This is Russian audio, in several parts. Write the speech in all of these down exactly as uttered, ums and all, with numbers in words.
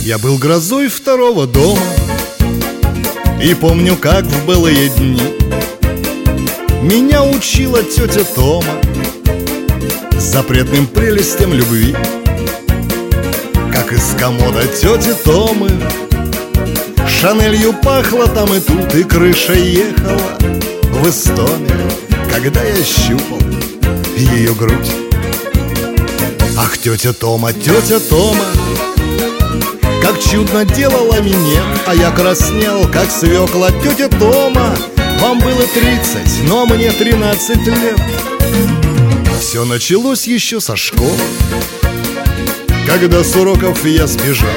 Я был грозой второго дома, и помню, как в былые дни меня учила тетя Тома запретным прелестям любви. Как из комода тети Томы Шанелью пахло там и тут, и крыша ехала в Истоме, когда я щупал ее грудь. Ах, тетя Тома, тетя Тома, как чудно делала минет, а я краснел, как свекла. Тетя Тома, вам было тридцать, но мне тринадцать лет. Все началось еще со школы, когда с уроков я сбежал.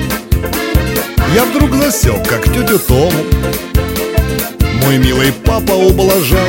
Я вдруг засек, как тетю Тому мой милый папа ублажал.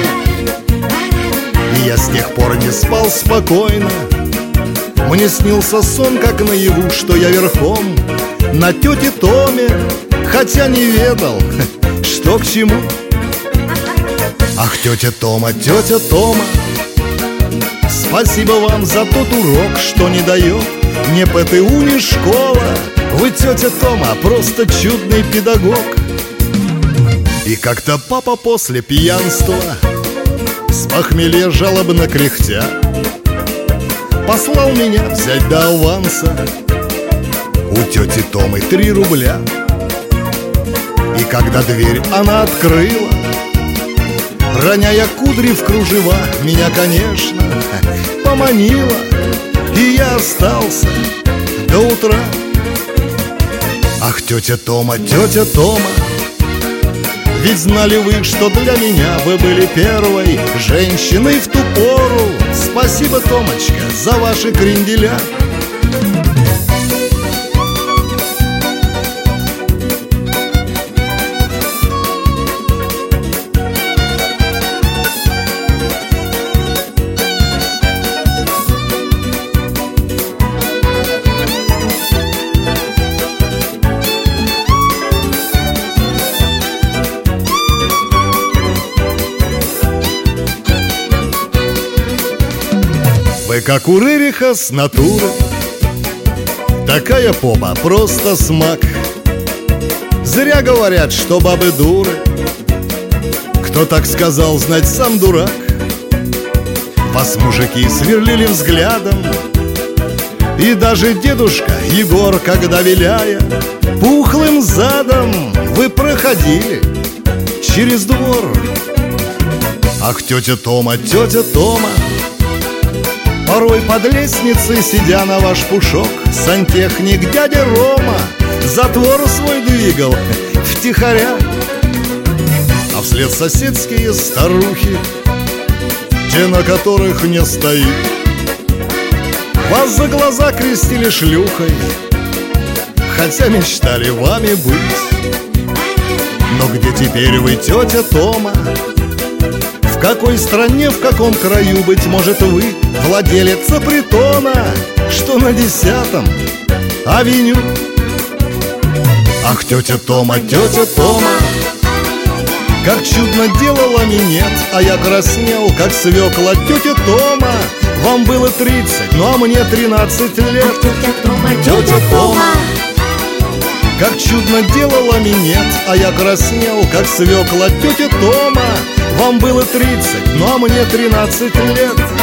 И я с тех пор не спал спокойно. Мне снился сон, как наяву, что я верхом на тете Томе, хотя не ведал, что к чему. Ах, тетя Тома, тетя Тома, спасибо вам за тот урок, что не дает мне ПТУ, ни школа. Вы, тетя Тома, просто чудный педагог. И как-то папа после пьянства с похмелья жалобно кряхтя послал меня взять до аванса у тети Томы три рубля. И когда дверь она открыла, роняя кудри в кружева, меня, конечно, поманила, и я остался до утра. Ах, тетя Тома, тетя Тома, ведь знали вы, что для меня вы были первой женщиной в ту пору. Спасибо, Томочка, за ваши кренделя. Вы как у Рериха с натуры, такая попа просто смак. Зря говорят, что бабы дуры. Кто так сказал, знать сам дурак. Вас мужики сверлили взглядом, и даже дедушка Егор, когда виляя пухлым задом, вы проходили через двор. Ах, тетя Тома, тетя Тома, порой под лестницей, сидя на ваш пушок, сантехник дядя Рома затвор свой двигал втихаря. А вслед соседские старухи, те, на которых не стоит, вас за глаза крестили шлюхой, хотя мечтали вами быть. Но где теперь вы, тетя Тома? В какой стране, в каком краю, быть может, вы владелица притона, что на десятом авеню? Ах, тетя Тома, тетя Тома, как чудно делала минет, а я краснел, как свекла. Тетя Тома, вам было тридцать, ну а мне тринадцать лет. Ах, тетя Тома, тетя Тома, как чудно делала минет, а я краснел, как свекла. Тетя Тома, вам было тридцать, ну а мне тринадцать лет.